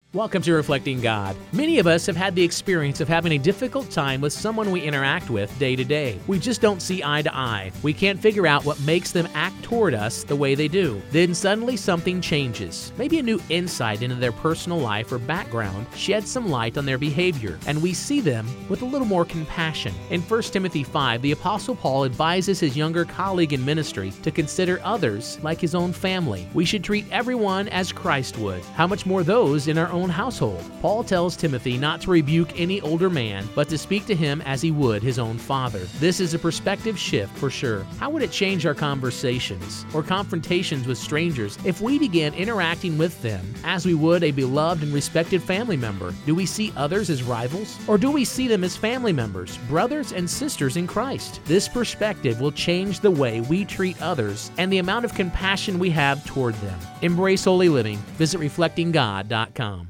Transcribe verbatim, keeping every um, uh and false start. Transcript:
Welcome to Reflecting God. Many of us have had the experience of having a difficult time with someone we interact with day to day. We just don't see eye to eye. We can't figure out what makes them act toward us the way they do. Then suddenly something changes. Maybe a new insight into their personal life or background sheds some light on their behavior, and we see them with a little more compassion. In First Timothy five, the Apostle Paul advises his younger colleague in ministry to consider others like his own family. We should treat everyone as Christ would. How much more those in our own household? Paul tells Timothy not to rebuke any older man, but to speak to him as he would his own father. This is a perspective shift for sure. How would it change our conversations or confrontations with strangers if we began interacting with them as we would a beloved and respected family member? Do we see others as rivals, or do we see them as family members, brothers and sisters in Christ? This perspective will change the way we treat others and the amount of compassion we have toward them. Embrace holy living. Visit reflecting god dot com.